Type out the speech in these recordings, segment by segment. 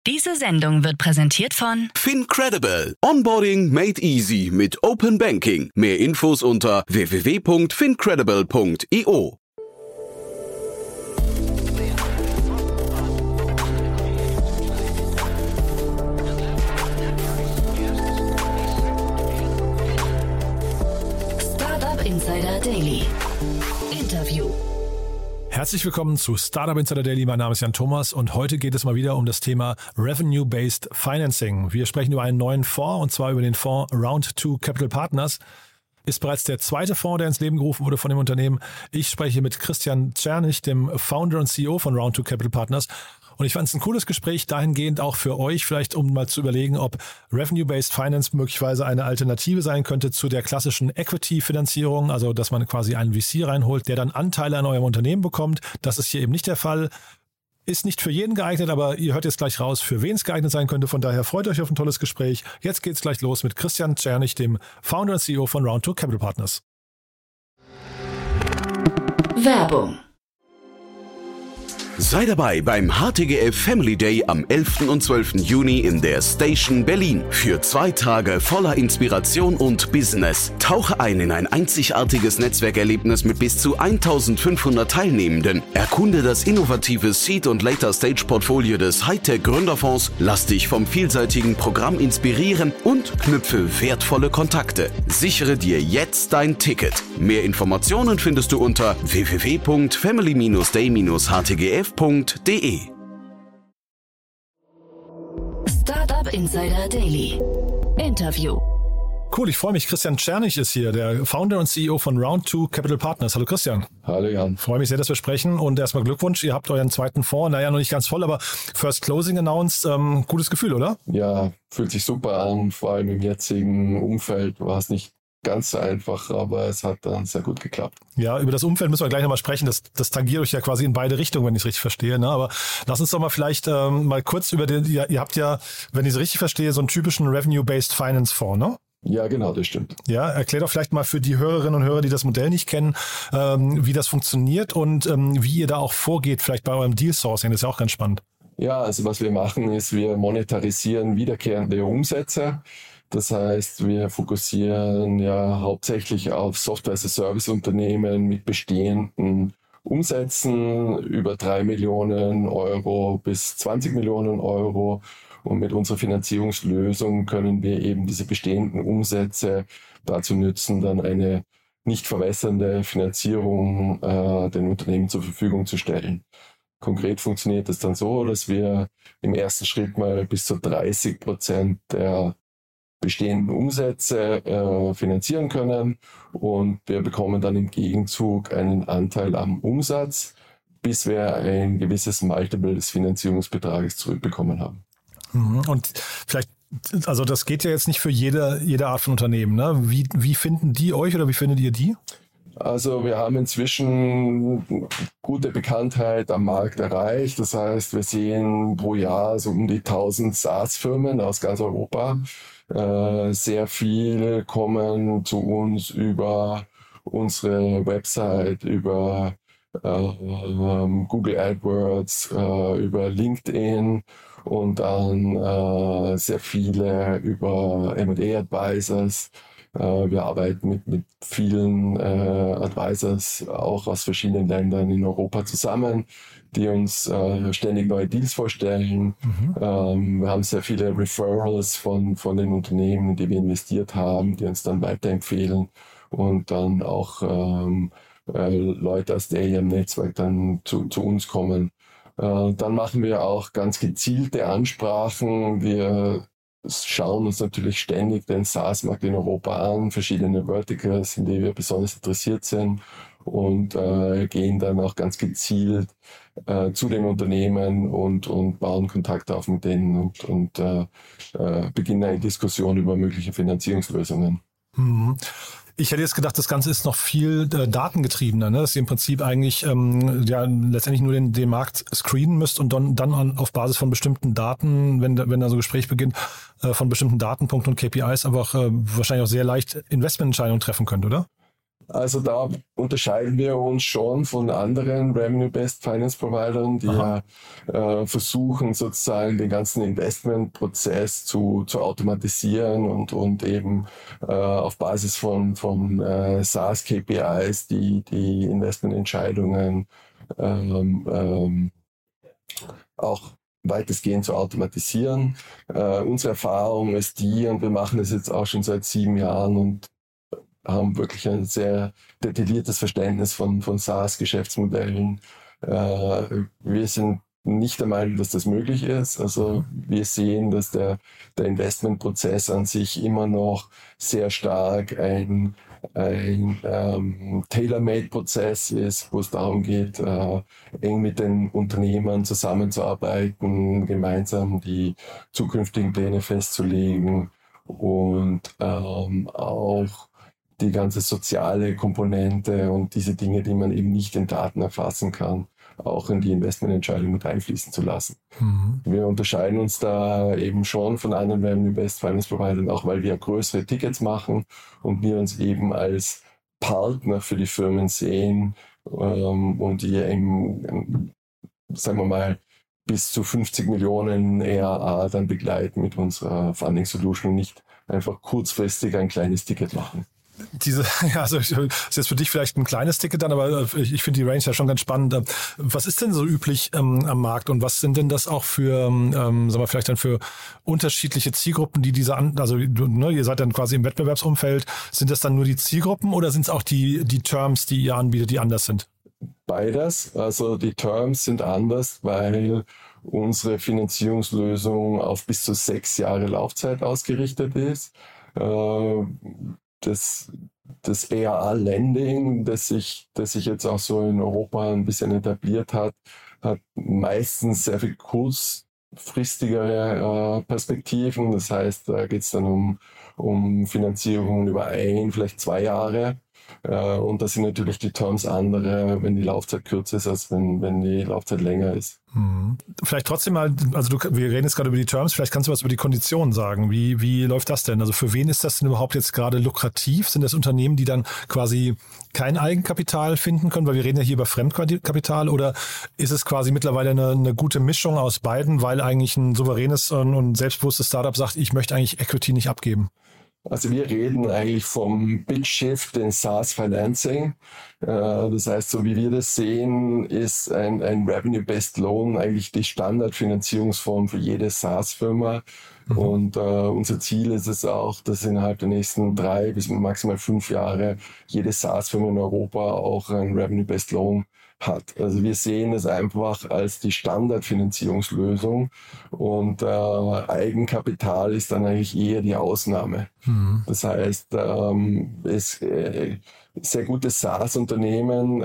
Diese Sendung wird präsentiert von FinCredible. Onboarding made easy mit Open Banking. Mehr Infos unter www.fincredible.io. Startup Insider Daily. Interview. Herzlich willkommen zu Startup Insider Daily. Mein Name ist Jan Thomas und heute geht es mal wieder um das Thema Revenue-Based Financing. Wir sprechen über einen neuen Fonds und zwar über den Fonds Round 2 Capital Partners. Ist bereits der zweite Fonds, der ins Leben gerufen wurde von dem Unternehmen. Ich spreche mit Christian Czernych, dem Founder und CEO von Round 2 Capital Partners. Und ich fand es ein cooles Gespräch dahingehend auch für euch, vielleicht um mal zu überlegen, ob Revenue-Based Finance möglicherweise eine Alternative sein könnte zu der klassischen Equity-Finanzierung, also dass man quasi einen VC reinholt, der dann Anteile an eurem Unternehmen bekommt. Das ist hier eben nicht der Fall. Ist nicht für jeden geeignet, aber ihr hört jetzt gleich raus, für wen es geeignet sein könnte. Von daher freut euch auf ein tolles Gespräch. Jetzt geht's gleich los mit Christian Czernych, dem Founder und CEO von Round 2 Capital Partners. Werbung. Sei dabei beim HTGF Family Day am 11. und 12. Juni in der Station Berlin. Für 2 Tage voller Inspiration und Business. Tauche ein in ein einzigartiges Netzwerkerlebnis mit bis zu 1500 Teilnehmenden. Erkunde das innovative Seed- und Later-Stage-Portfolio des Hightech-Gründerfonds. Lass dich vom vielseitigen Programm inspirieren und knüpfe wertvolle Kontakte. Sichere dir jetzt dein Ticket. Mehr Informationen findest du unter www.family-day-htgf.de. Startup Insider Daily. Interview. Cool, ich freue mich. Christian Czernych ist hier, der Founder und CEO von Round 2 Capital Partners. Hallo Christian. Hallo Jan. Freue mich sehr, dass wir sprechen und erstmal Glückwunsch. Ihr habt euren zweiten Fonds, naja, noch nicht ganz voll, aber First Closing announced. Gutes Gefühl, oder? Ja, fühlt sich super an. Vor allem im jetzigen Umfeld war es nicht ganz so einfach, aber es hat dann sehr gut geklappt. Ja, über das Umfeld müssen wir gleich nochmal sprechen. Das tangiert euch ja quasi in beide Richtungen, wenn ich es richtig verstehe. Ne? Aber lass uns doch mal vielleicht mal kurz über den, ihr habt ja, wenn ich es richtig verstehe, so einen typischen Revenue-Based Finance Fonds, ne? Ja, genau, das stimmt. Ja, erklär doch vielleicht mal für die Hörerinnen und Hörer, die das Modell nicht kennen, wie das funktioniert und wie ihr da auch vorgeht, vielleicht bei eurem Deal-Sourcing. Das ist ja auch ganz spannend. Ja, also was wir machen, ist, wir monetarisieren wiederkehrende Umsätze. Das heißt, wir fokussieren ja hauptsächlich auf Software-as-a-Service-Unternehmen mit bestehenden Umsätzen über 3 Millionen Euro bis 20 Millionen Euro. Und mit unserer Finanzierungslösung können wir eben diese bestehenden Umsätze dazu nutzen, dann eine nicht verwässernde Finanzierung den Unternehmen zur Verfügung zu stellen. Konkret funktioniert es dann so, dass wir im ersten Schritt mal bis zu 30% der bestehenden Umsätze finanzieren können und wir bekommen dann im Gegenzug einen Anteil am Umsatz, bis wir ein gewisses Multiple des Finanzierungsbetrages zurückbekommen haben. Und vielleicht, also das geht ja jetzt nicht für jede Art von Unternehmen, ne? Wie finden die euch oder wie findet ihr die? Also wir haben inzwischen gute Bekanntheit am Markt erreicht. Das heißt, wir sehen pro Jahr so um die 1000 SaaS-Firmen aus ganz Europa. Sehr viel kommen zu uns über unsere Website, über Google AdWords, über LinkedIn und dann sehr viele über M&A Advisors. Wir arbeiten mit vielen Advisors auch aus verschiedenen Ländern in Europa zusammen, die uns ständig neue Deals vorstellen. Wir haben sehr viele Referrals von den Unternehmen, in die wir investiert haben, die uns dann weiterempfehlen und dann auch Leute aus dem Netzwerk dann zu uns kommen. Dann machen wir auch ganz gezielte Ansprachen. Wir schauen uns natürlich ständig den SaaS-Markt in Europa an, verschiedene Verticals, in die wir besonders interessiert sind und gehen dann auch ganz gezielt zu den Unternehmen und bauen Kontakt auf mit denen und beginnen eine Diskussion über mögliche Finanzierungslösungen. Ich hätte jetzt gedacht, das Ganze ist noch viel datengetriebener, ne? Dass ihr im Prinzip eigentlich letztendlich nur den Markt screenen müsst und dann auf Basis von bestimmten Daten, wenn da so ein Gespräch beginnt, von bestimmten Datenpunkten und KPIs einfach wahrscheinlich auch sehr leicht Investmententscheidungen treffen könnt, oder? Also da unterscheiden wir uns schon von anderen Revenue-Based Finance Providern, die versuchen sozusagen den ganzen Investmentprozess zu automatisieren und eben auf Basis von SaaS-KPIs die Investmententscheidungen auch weitestgehend zu automatisieren. Unsere Erfahrung ist die, und wir machen das jetzt auch schon seit 7 Jahren und haben wirklich ein sehr detailliertes Verständnis von SaaS-Geschäftsmodellen. Wir sind nicht der Meinung, dass das möglich ist. Also wir sehen, dass der Investmentprozess an sich immer noch sehr stark ein Tailor-Made-Prozess ist, wo es darum geht, eng mit den Unternehmern zusammenzuarbeiten, gemeinsam die zukünftigen Pläne festzulegen und auch die ganze soziale Komponente und diese Dinge, die man eben nicht in Daten erfassen kann, auch in die Investmententscheidung mit einfließen zu lassen. Mhm. Wir unterscheiden uns da eben schon von anderen Revenue-Based Finance Providern, auch weil wir größere Tickets machen und wir uns eben als Partner für die Firmen sehen und die eben, sagen wir mal, bis zu 50 Millionen ERA dann begleiten mit unserer Funding Solution und nicht einfach kurzfristig ein kleines Ticket machen. Also ist jetzt für dich vielleicht ein kleines Ticket dann, aber ich finde die Range ja schon ganz spannend. Was ist denn so üblich am Markt und was sind denn das auch für, sagen wir vielleicht dann für unterschiedliche Zielgruppen, die ihr seid dann quasi im Wettbewerbsumfeld, sind das dann nur die Zielgruppen oder sind es auch die Terms, die ihr anbietet, die anders sind? Beides, also die Terms sind anders, weil unsere Finanzierungslösung auf bis zu 6 Jahre Laufzeit ausgerichtet ist. Das ERA-Lending, das sich jetzt auch so in Europa ein bisschen etabliert hat meistens sehr viel kurzfristigere Perspektiven. Das heißt, da geht es dann um Finanzierungen über 1, vielleicht 2 Jahre. Und da sind natürlich die Terms andere, wenn die Laufzeit kürzer ist, als wenn die Laufzeit länger ist. Vielleicht trotzdem mal, wir reden jetzt gerade über die Terms, vielleicht kannst du was über die Konditionen sagen. Wie läuft das denn? Also für wen ist das denn überhaupt jetzt gerade lukrativ? Sind das Unternehmen, die dann quasi kein Eigenkapital finden können, weil wir reden ja hier über Fremdkapital, oder ist es quasi mittlerweile eine gute Mischung aus beiden, weil eigentlich ein souveränes und selbstbewusstes Startup sagt, ich möchte eigentlich Equity nicht abgeben? Also wir reden eigentlich vom Big Shift in SaaS Financing. Das heißt, so wie wir das sehen, ist ein Revenue-Based Loan eigentlich die Standardfinanzierungsform für jede SaaS-Firma. Mhm. Und unser Ziel ist es auch, dass innerhalb der nächsten 3 bis maximal 5 Jahre jede SaaS-Firma in Europa auch ein Revenue-Based Loan hat. Also wir sehen es einfach als die Standardfinanzierungslösung und Eigenkapital ist dann eigentlich eher die Ausnahme. Mhm. Das heißt, sehr gute SaaS-Unternehmen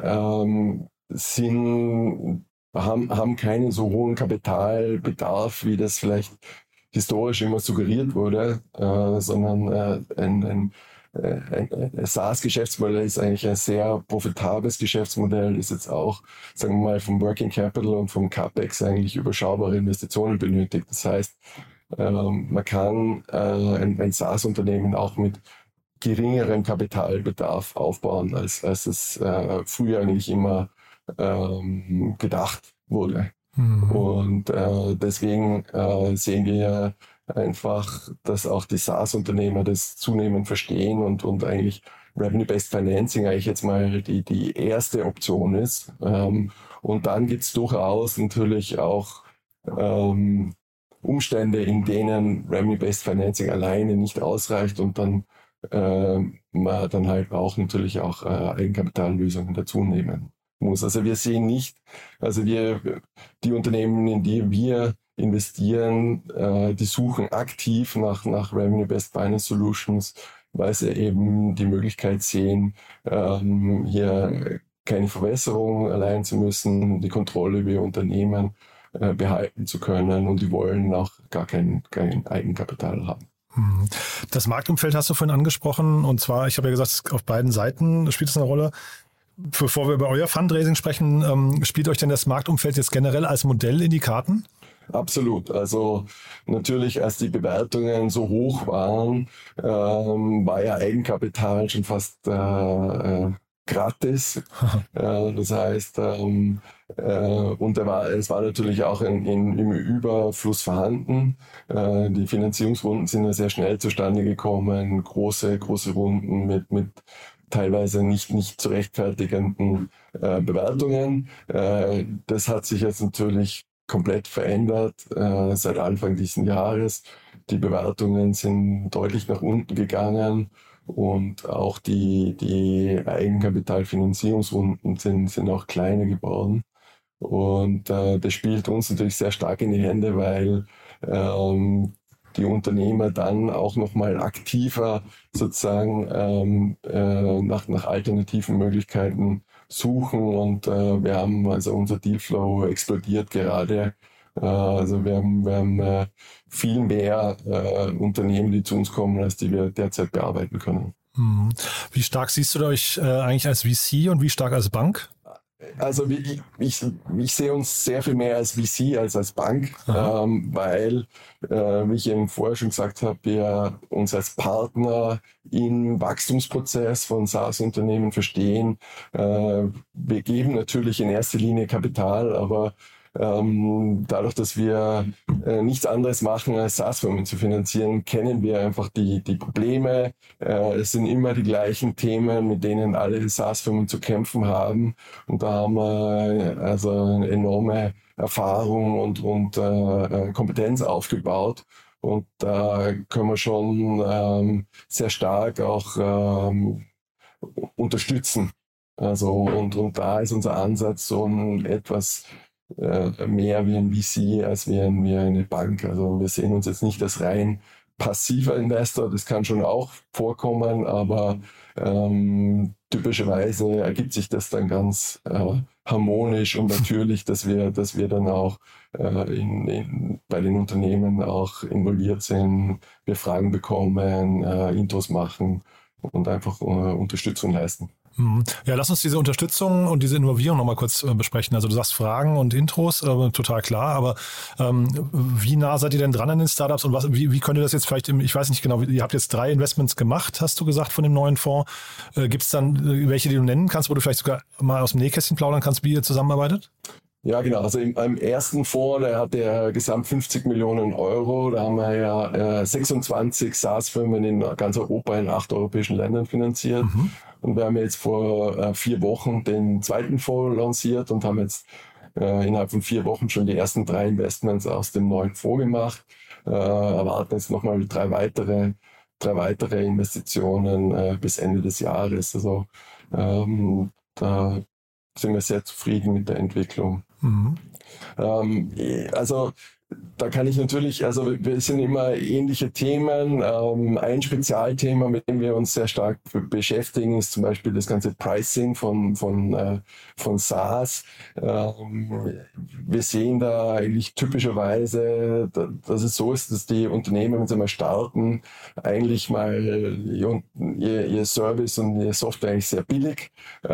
haben keinen so hohen Kapitalbedarf, wie das vielleicht historisch immer suggeriert wurde, sondern ein SaaS-Geschäftsmodell ist eigentlich ein sehr profitables Geschäftsmodell, ist jetzt auch, sagen wir mal, vom Working Capital und vom CapEx eigentlich überschaubare Investitionen benötigt. Das heißt, man kann ein SaaS-Unternehmen auch mit geringerem Kapitalbedarf aufbauen, als es früher eigentlich immer gedacht wurde. Mhm. Und deswegen sehen wir einfach, dass auch die SaaS-Unternehmer das zunehmend verstehen und eigentlich Revenue-Based Financing eigentlich jetzt mal die erste Option ist. Und dann gibt es durchaus natürlich auch Umstände, in denen Revenue-Based Financing alleine nicht ausreicht und dann man dann halt auch natürlich auch Eigenkapitallösungen dazu nehmen muss. Also wir sehen nicht, die Unternehmen, in die wir investieren, die suchen aktiv nach Revenue-Based Finance Solutions, weil sie eben die Möglichkeit sehen, hier keine Verwässerung erleiden zu müssen, die Kontrolle über ihr Unternehmen behalten zu können und die wollen auch gar kein Eigenkapital haben. Das Marktumfeld hast du vorhin angesprochen und zwar, ich habe ja gesagt, auf beiden Seiten spielt es eine Rolle. Bevor wir über euer Fundraising sprechen, spielt euch denn das Marktumfeld jetzt generell als Modell in die Karten? Absolut. Also natürlich, als die Bewertungen so hoch waren, war ja Eigenkapital schon fast gratis. Das heißt, und es war natürlich auch im Überfluss vorhanden. Die Finanzierungsrunden sind ja sehr schnell zustande gekommen, große Runden mit teilweise nicht zu rechtfertigenden Bewertungen. Das hat sich jetzt natürlich komplett verändert seit Anfang dieses Jahres. Die Bewertungen sind deutlich nach unten gegangen und auch die Eigenkapitalfinanzierungsrunden sind auch kleiner geworden. Und das spielt uns natürlich sehr stark in die Hände, weil die Unternehmer dann auch nochmal aktiver sozusagen nach alternativen Möglichkeiten suchen. Und wir haben also unser Dealflow explodiert gerade. Also wir haben viel mehr Unternehmen, die zu uns kommen, als die wir derzeit bearbeiten können. Wie stark siehst du euch eigentlich als VC und wie stark als Bank? Also ich sehe uns sehr viel mehr als VC als Bank, weil, wie ich eben vorher schon gesagt habe, wir uns als Partner im Wachstumsprozess von SaaS-Unternehmen verstehen. Wir geben natürlich in erster Linie Kapital, aber dadurch, dass wir nichts anderes machen, als SaaS-Firmen zu finanzieren, kennen wir einfach die Probleme. Es sind immer die gleichen Themen, mit denen alle SaaS-Firmen zu kämpfen haben. Und da haben wir also eine enorme Erfahrung und Kompetenz aufgebaut. Und da können wir schon sehr stark auch unterstützen. Also und da ist unser Ansatz so etwas mehr wie ein VC als wie eine Bank. Also wir sehen uns jetzt nicht als rein passiver Investor, das kann schon auch vorkommen, aber typischerweise ergibt sich das dann ganz harmonisch und natürlich, dass wir dann auch bei den Unternehmen auch involviert sind, wir Fragen bekommen, Intros machen und einfach Unterstützung leisten. Ja, lass uns diese Unterstützung und diese Involvierung nochmal kurz besprechen. Also du sagst Fragen und Intros, total klar, aber wie nah seid ihr denn dran an den Startups und wie könnt ihr das jetzt vielleicht, ich weiß nicht genau, ihr habt jetzt 3 Investments gemacht, hast du gesagt, von dem neuen Fonds. Gibt es dann welche, die du nennen kannst, wo du vielleicht sogar mal aus dem Nähkästchen plaudern kannst, wie ihr zusammenarbeitet? Ja, genau. Also im ersten Fonds, der hat ja gesamt 50 Millionen Euro. Da haben wir ja 26 SaaS-Firmen in ganz Europa in 8 europäischen Ländern finanziert. Und wir haben jetzt vor 4 Wochen den zweiten Fonds lanciert und haben jetzt innerhalb von 4 Wochen schon die ersten 3 Investments aus dem neuen Fonds gemacht. Erwarten jetzt nochmal 3 weitere Investitionen bis Ende des Jahres. Also da sind wir sehr zufrieden mit der Entwicklung. Also da kann ich natürlich, also wir sind immer ähnliche Themen. Ein Spezialthema, mit dem wir uns sehr stark beschäftigen, ist zum Beispiel das ganze Pricing von SaaS. Wir sehen da eigentlich typischerweise, dass es so ist, dass die Unternehmen, wenn sie mal starten, eigentlich mal ihr Service und ihre Software eigentlich sehr billig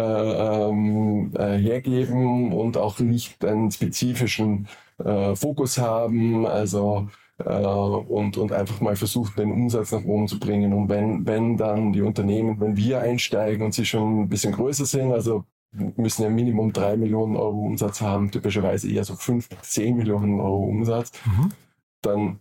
hergeben und auch nicht einen spezifischen Fokus haben, also und einfach mal versuchen, den Umsatz nach oben zu bringen. Und wenn dann die Unternehmen, wenn wir einsteigen und sie schon ein bisschen größer sind, also müssen ja Minimum 3 Millionen Euro Umsatz haben, typischerweise eher so 5 bis 10 Millionen Euro Umsatz, dann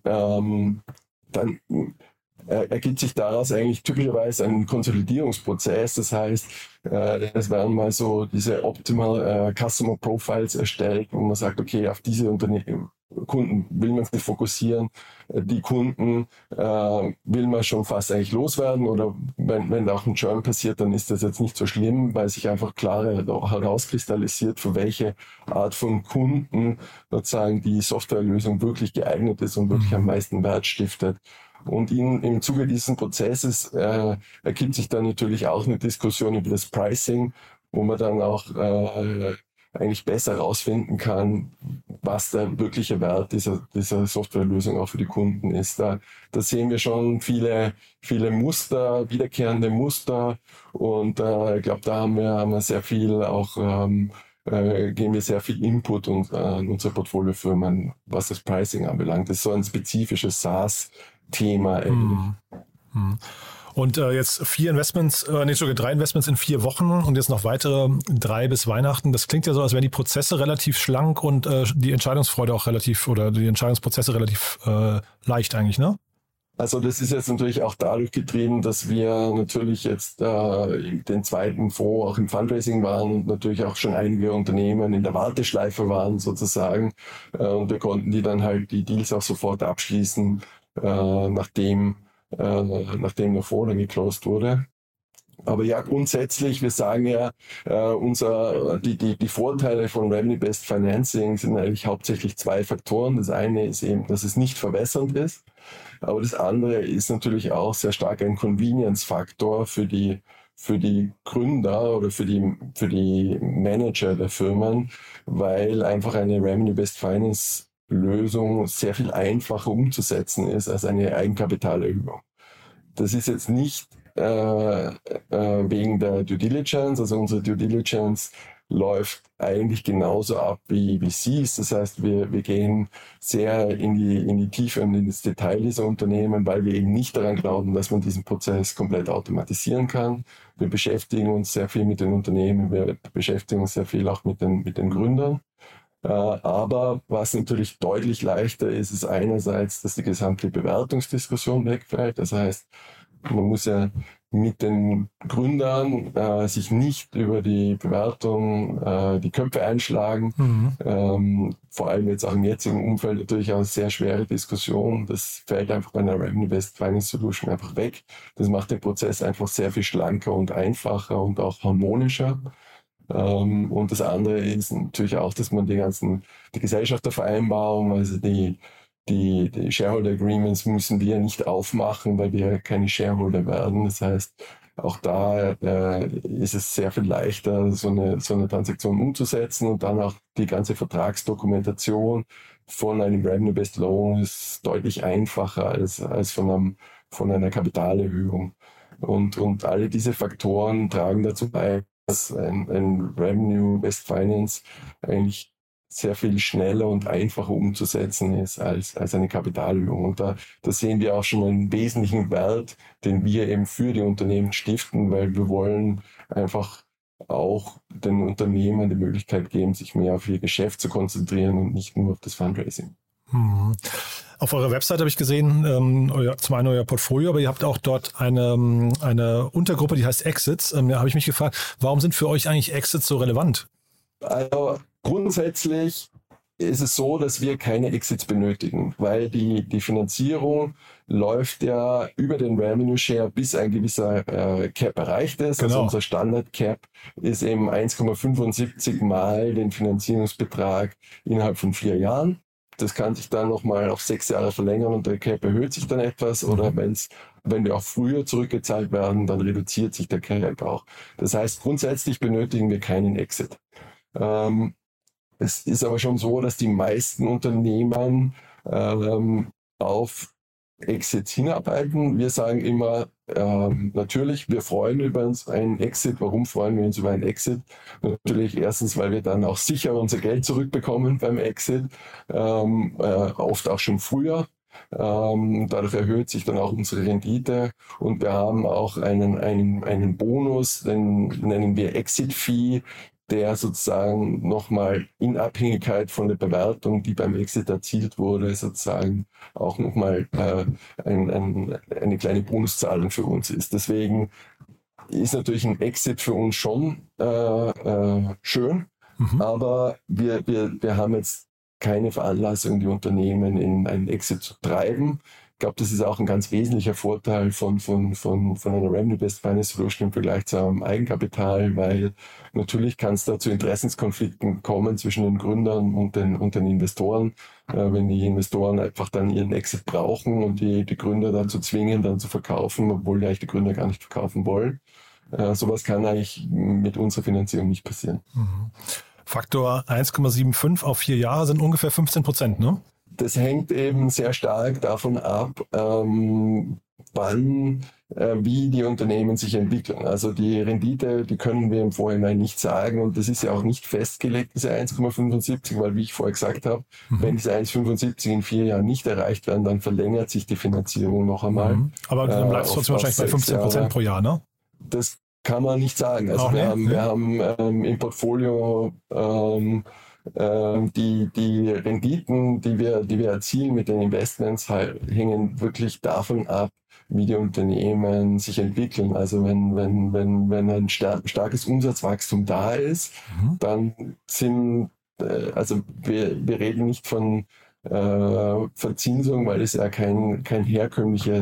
ergibt sich daraus eigentlich typischerweise ein Konsolidierungsprozess. Das heißt, es werden mal so diese Optimal Customer Profiles erstellt, wo man sagt, okay, auf diese Kunden will man sich fokussieren. Die Kunden will man schon fast eigentlich loswerden, oder wenn auch ein Churn passiert, dann ist das jetzt nicht so schlimm, weil sich einfach klar herauskristallisiert, für welche Art von Kunden sozusagen die Softwarelösung wirklich geeignet ist und wirklich am meisten Wert stiftet. Und im Zuge dieses Prozesses ergibt sich dann natürlich auch eine Diskussion über das Pricing, wo man dann auch eigentlich besser herausfinden kann, was der wirkliche Wert dieser Softwarelösung auch für die Kunden ist. Da sehen wir schon viele Muster, wiederkehrende Muster, und ich glaube, da haben wir sehr viel auch geben wir sehr viel Input an unsere Portfoliofirmen, was das Pricing anbelangt. Das ist so ein spezifisches SaaS-Thema. Und jetzt 3 Investments in 4 Wochen und jetzt noch weitere 3 bis Weihnachten. Das klingt ja so, als wären die Prozesse relativ schlank und die Entscheidungsfreude auch die Entscheidungsprozesse relativ leicht eigentlich, ne? Also das ist jetzt natürlich auch dadurch getrieben, dass wir natürlich jetzt den zweiten Fonds auch im Fundraising waren und natürlich auch schon einige Unternehmen in der Warteschleife waren sozusagen. Und wir konnten die Deals auch sofort abschließen, nachdem der Fonds dann geclosed wurde. Aber ja, grundsätzlich, wir sagen ja, die Vorteile von Revenue-Based Financing sind eigentlich hauptsächlich 2 Faktoren. Das eine ist eben, dass es nicht verwässernd ist. Aber das andere ist natürlich auch sehr stark ein Convenience-Faktor für die Gründer oder für die Manager der Firmen, weil einfach eine Revenue-Based Finance Lösung sehr viel einfacher umzusetzen ist als eine Eigenkapitalerhöhung. Das ist jetzt nicht wegen der Due Diligence, also unsere Due Diligence läuft eigentlich genauso ab wie VCs. Das heißt, wir gehen sehr in die Tiefe und in das Detail dieser Unternehmen, weil wir eben nicht daran glauben, dass man diesen Prozess komplett automatisieren kann. Wir beschäftigen uns sehr viel mit den Unternehmen, wir beschäftigen uns sehr viel auch mit den Gründern. Aber was natürlich deutlich leichter ist, ist einerseits, dass die gesamte Bewertungsdiskussion wegfällt. Das heißt, man muss ja mit den Gründern sich nicht über die Bewertung die Köpfe einschlagen. Vor allem jetzt auch im jetzigen Umfeld natürlich auch eine sehr schwere Diskussion. Das fällt einfach bei einer Revenue-Based Finance Solution einfach weg. Das macht den Prozess einfach sehr viel schlanker und einfacher und auch harmonischer. Und das andere ist natürlich auch, dass man die Gesellschaftervereinbarung, also die Shareholder Agreements müssen wir nicht aufmachen, weil wir keine Shareholder werden. Das heißt, auch da ist es sehr viel leichter, so eine Transaktion umzusetzen und dann auch die ganze Vertragsdokumentation von einem Revenue-Based Loan ist deutlich einfacher als von einer Kapitalerhöhung. Und alle diese Faktoren tragen dazu bei, dass ein Revenue-Based Finance eigentlich sehr viel schneller und einfacher umzusetzen ist als eine Kapitalerhöhung. Und da sehen wir auch schon einen wesentlichen Wert, den wir eben für die Unternehmen stiften, weil wir wollen einfach auch den Unternehmern die Möglichkeit geben, sich mehr auf ihr Geschäft zu konzentrieren und nicht nur auf das Fundraising. Auf eurer Website habe ich gesehen, zum einen euer Portfolio, aber ihr habt auch dort eine Untergruppe, die heißt Exits. Da habe ich mich gefragt, warum sind für euch eigentlich Exits so relevant? Also grundsätzlich ist es so, dass wir keine Exits benötigen, weil die Finanzierung läuft ja über den Revenue Share, bis ein gewisser Cap erreicht ist. Genau. Also unser Standard Cap ist eben 1,75 mal den Finanzierungsbetrag innerhalb von 4 Jahren. Das kann sich dann nochmal auf 6 Jahre verlängern und der Cap erhöht sich dann etwas. Oder wenn wir auch früher zurückgezahlt werden, dann reduziert sich der Cap auch. Das heißt, grundsätzlich benötigen wir keinen Exit. Es ist aber schon so, dass die meisten Unternehmen auf Exits hinarbeiten. Wir sagen immer, natürlich, wir freuen über einen Exit. Warum freuen wir uns über einen Exit? Natürlich erstens, weil wir dann auch sicher unser Geld zurückbekommen beim Exit, oft auch schon früher. Dadurch erhöht sich dann auch unsere Rendite und wir haben auch einen Bonus, den nennen wir Exit-Fee, der sozusagen nochmal in Abhängigkeit von der Bewertung, die beim Exit erzielt wurde, sozusagen auch nochmal eine kleine Bonuszahlung für uns ist. Deswegen ist natürlich ein Exit für uns schon schön, aber wir haben jetzt keine Veranlassung, die Unternehmen in einen Exit zu treiben. Ich glaube, das ist auch ein ganz wesentlicher Vorteil von einer Revenue-Based Finance Solution im Vergleich zu einem Eigenkapital, weil natürlich kann es da zu Interessenskonflikten kommen zwischen den Gründern und den Investoren, wenn die Investoren einfach dann ihren Exit brauchen und die Gründer dazu zwingen, dann zu verkaufen, obwohl eigentlich die Gründer gar nicht verkaufen wollen. Sowas kann eigentlich mit unserer Finanzierung nicht passieren. Faktor 1,75 auf 4 Jahre sind ungefähr 15%, ne? Das hängt eben sehr stark davon ab, wann, wie die Unternehmen sich entwickeln. Also die Rendite, die können wir im Vorhinein nicht sagen und das ist ja auch nicht festgelegt, diese 1,75, weil wie ich vorher gesagt habe, wenn diese 1,75 in 4 Jahren nicht erreicht werden, dann verlängert sich die Finanzierung noch einmal. Aber dann bleibt es trotzdem wahrscheinlich bei 15% pro Jahr, ne? Das kann man nicht sagen. Also wir haben im Portfolio die Renditen, die wir erzielen mit den Investments, hängen wirklich davon ab, wie die Unternehmen sich entwickeln. Also wenn ein starkes Umsatzwachstum da ist, dann also wir reden nicht von Verzinsung, weil es ja kein herkömmlicher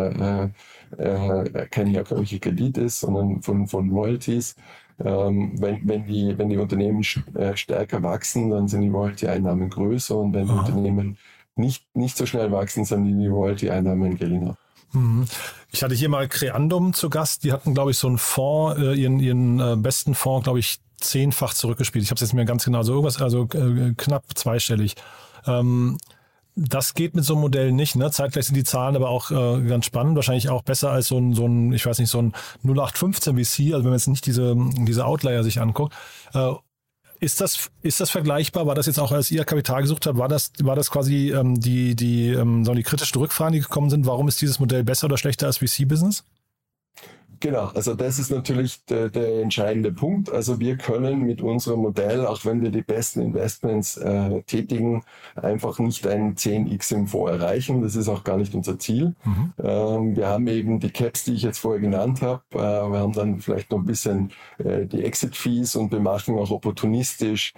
Kredit ist, sondern von Royalties. Wenn die Unternehmen stärker wachsen, dann sind die Royalty-Einnahmen größer und wenn die Unternehmen nicht so schnell wachsen, sind die Royalty-Einnahmen geringer. Ich hatte hier mal Creandum zu Gast, die hatten, glaube ich, so einen Fonds, ihren besten Fonds, glaube ich, 10-fach zurückgespielt. Ich habe es jetzt mir ganz genau so irgendwas, also knapp zweistellig. Das geht mit so einem Modell nicht, ne? Zeitgleich sind die Zahlen aber auch ganz spannend, wahrscheinlich auch besser als so ein, ich weiß nicht, so ein 0815 VC, also wenn man jetzt nicht diese Outlier sich anguckt. Ist das vergleichbar? War das jetzt auch, als ihr Kapital gesucht habt, war das quasi die kritischen Rückfragen, die gekommen sind? Warum ist dieses Modell besser oder schlechter als VC-Business? Genau, also das ist natürlich der entscheidende Punkt. Also wir können mit unserem Modell, auch wenn wir die besten Investments tätigen, einfach nicht ein 10x im Fonds erreichen. Das ist auch gar nicht unser Ziel. Wir haben eben die Caps, die ich jetzt vorher genannt habe. Wir haben dann vielleicht noch ein bisschen die Exit-Fees und wir machen auch opportunistisch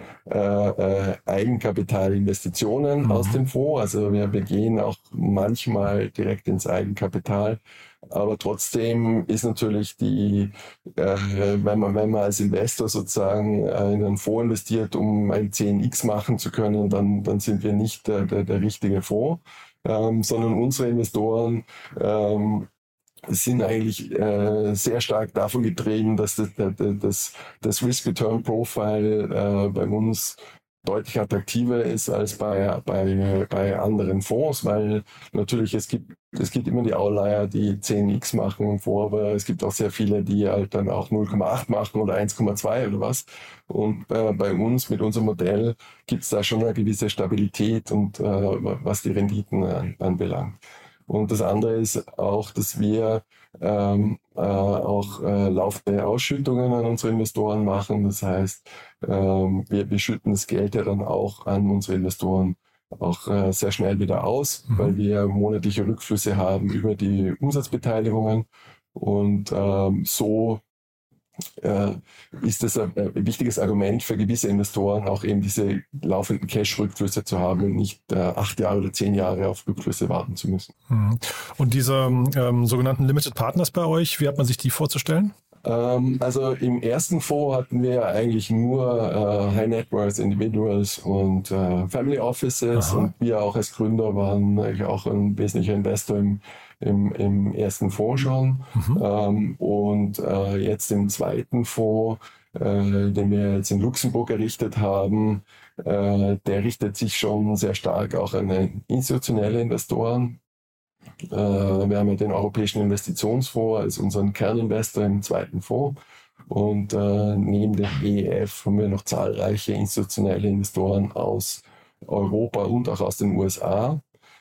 Eigenkapitalinvestitionen aus dem Fonds. Also wir gehen auch manchmal direkt ins Eigenkapital. Aber trotzdem ist natürlich wenn man als Investor sozusagen in einen Fonds investiert, um ein 10x machen zu können, dann sind wir nicht der richtige Fonds, sondern unsere Investoren sind eigentlich sehr stark davon getrieben, dass das Risk-Return-Profile bei uns deutlich attraktiver ist als bei anderen Fonds, weil natürlich es gibt immer die Outlier, die 10x machen im Fonds, aber es gibt auch sehr viele, die halt dann auch 0,8 machen oder 1,2 oder was. Und bei uns mit unserem Modell gibt es da schon eine gewisse Stabilität und was die Renditen anbelangt. Und das andere ist auch, dass wir auch laufende Ausschüttungen an unsere Investoren machen. Das heißt, wir schütten das Geld ja dann auch an unsere Investoren auch sehr schnell wieder aus, weil wir monatliche Rückflüsse haben über die Umsatzbeteiligungen. Und so ist das ein wichtiges Argument für gewisse Investoren, auch eben diese laufenden Cash-Rückflüsse zu haben und nicht 8 Jahre oder 10 Jahre auf Rückflüsse warten zu müssen. Und diese sogenannten Limited Partners bei euch, wie hat man sich die vorzustellen? Also im ersten Fonds hatten wir eigentlich nur High Net Worth Individuals und Family Offices. Und wir auch als Gründer waren eigentlich auch ein wesentlicher Investor im ersten Fonds schon. Und jetzt im zweiten Fonds, den wir jetzt in Luxemburg errichtet haben, der richtet sich schon sehr stark auch an institutionelle Investoren. Wir haben ja den Europäischen Investitionsfonds als unseren Kerninvestor im zweiten Fonds. Und neben dem EEF haben wir noch zahlreiche institutionelle Investoren aus Europa und auch aus den USA.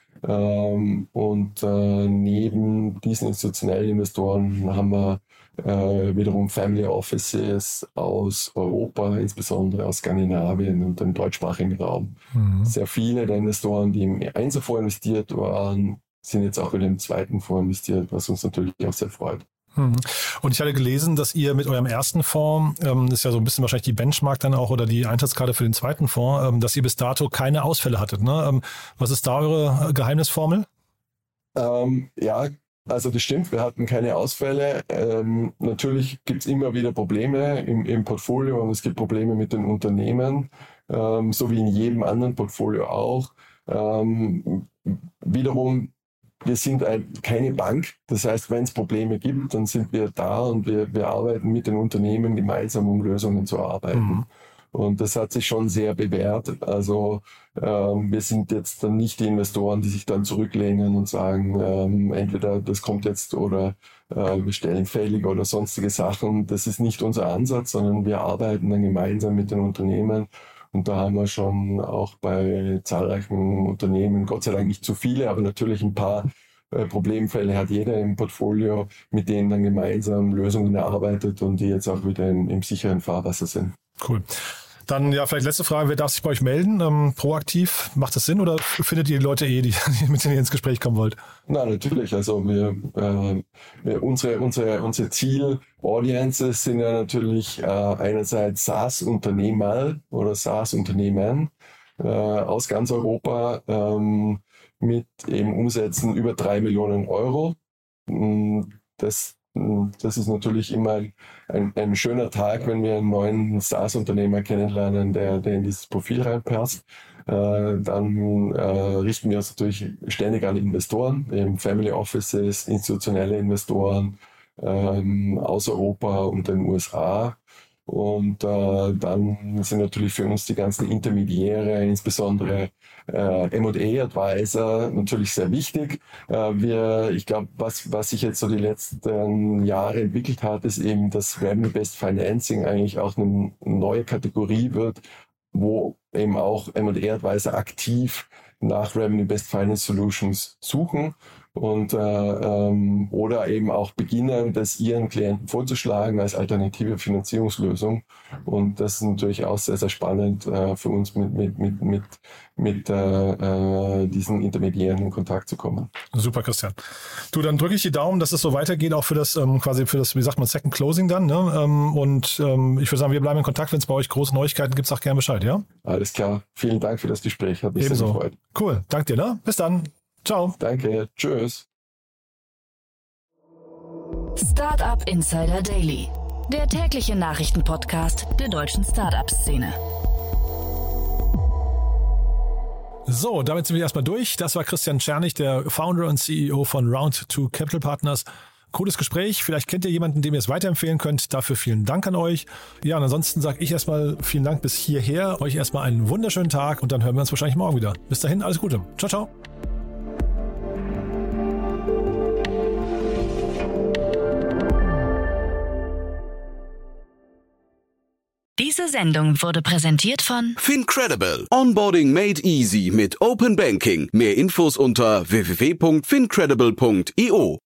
Und neben diesen institutionellen Investoren haben wir wiederum Family Offices aus Europa, insbesondere aus Skandinavien und dem deutschsprachigen Raum. Sehr viele der Investoren, die im Einzelfonds investiert waren, sind jetzt auch wieder im zweiten Fonds investiert, was uns natürlich auch sehr freut. Und ich hatte gelesen, dass ihr mit eurem ersten Fonds, das ist ja so ein bisschen wahrscheinlich die Benchmark dann auch oder die Eintrittskarte für den zweiten Fonds, dass ihr bis dato keine Ausfälle hattet. Ne? Was ist da eure Geheimnisformel? Ja, also das stimmt, wir hatten keine Ausfälle. Natürlich gibt es immer wieder Probleme im Portfolio und es gibt Probleme mit den Unternehmen, so wie in jedem anderen Portfolio auch. Wiederum, wir sind keine Bank, das heißt, wenn es Probleme gibt, dann sind wir da und wir arbeiten mit den Unternehmen gemeinsam, um Lösungen zu erarbeiten. Und das hat sich schon sehr bewährt. Also wir sind jetzt dann nicht die Investoren, die sich dann zurücklehnen und sagen, entweder das kommt jetzt oder wir stellen fällig oder sonstige Sachen. Das ist nicht unser Ansatz, sondern wir arbeiten dann gemeinsam mit den Unternehmen. Und da haben wir schon auch bei zahlreichen Unternehmen, Gott sei Dank nicht zu viele, aber natürlich ein paar Problemfälle hat jeder im Portfolio, mit denen dann gemeinsam Lösungen erarbeitet und die jetzt auch wieder im sicheren Fahrwasser sind. Cool. Dann ja, vielleicht letzte Frage, wer darf sich bei euch melden? Proaktiv, macht das Sinn oder findet ihr die Leute die mit denen ihr ins Gespräch kommen wollt? Na, natürlich. Also unsere Ziel-Audiences sind ja natürlich einerseits SaaS-Unternehmer oder SaaS-Unternehmen aus ganz Europa mit eben Umsätzen über 3 Millionen Euro. Das ist natürlich immer ein schöner Tag, wenn wir einen neuen SaaS-Unternehmer kennenlernen, der in dieses Profil reinpasst. Dann richten wir uns natürlich ständig an Investoren, eben Family Offices, institutionelle Investoren aus Europa und den USA. Und dann sind natürlich für uns die ganzen Intermediäre, insbesondere M&A-Advisor, natürlich sehr wichtig. Ich glaube, was sich jetzt so die letzten Jahre entwickelt hat, ist eben, dass Revenue-Based Financing eigentlich auch eine neue Kategorie wird, wo eben auch M&A-Advisor aktiv nach Revenue-Based Finance Solutions suchen und oder eben auch beginnen, das ihren Klienten vorzuschlagen als alternative Finanzierungslösung. Und das ist natürlich auch sehr, sehr spannend für uns mit diesen Intermediären in Kontakt zu kommen. Super, Christian. Du, dann drücke ich die Daumen, dass es so weitergeht, auch für das quasi für das, wie sagt man, Second Closing dann. Ne? Und ich würde sagen, wir bleiben in Kontakt. Wenn es bei euch große Neuigkeiten gibt, sag gerne Bescheid, ja? Alles klar. Vielen Dank für das Gespräch. Hat mich Ebenso. sehr gefreut. Cool. Danke dir, ne? Bis dann. Ciao. Danke. Tschüss. Startup Insider Daily, der tägliche Nachrichtenpodcast der deutschen Startup-Szene. So, damit sind wir erstmal durch. Das war Christian Czernig, der Founder und CEO von Round2 Capital Partners. Cooles Gespräch. Vielleicht kennt ihr jemanden, dem ihr es weiterempfehlen könnt. Dafür vielen Dank an euch. Ja, und ansonsten sage ich erstmal vielen Dank bis hierher. Euch erstmal einen wunderschönen Tag und dann hören wir uns wahrscheinlich morgen wieder. Bis dahin, alles Gute. Ciao, ciao. Diese Sendung wurde präsentiert von FinCredible. Onboarding made easy mit Open Banking. Mehr Infos unter www.fincredible.io.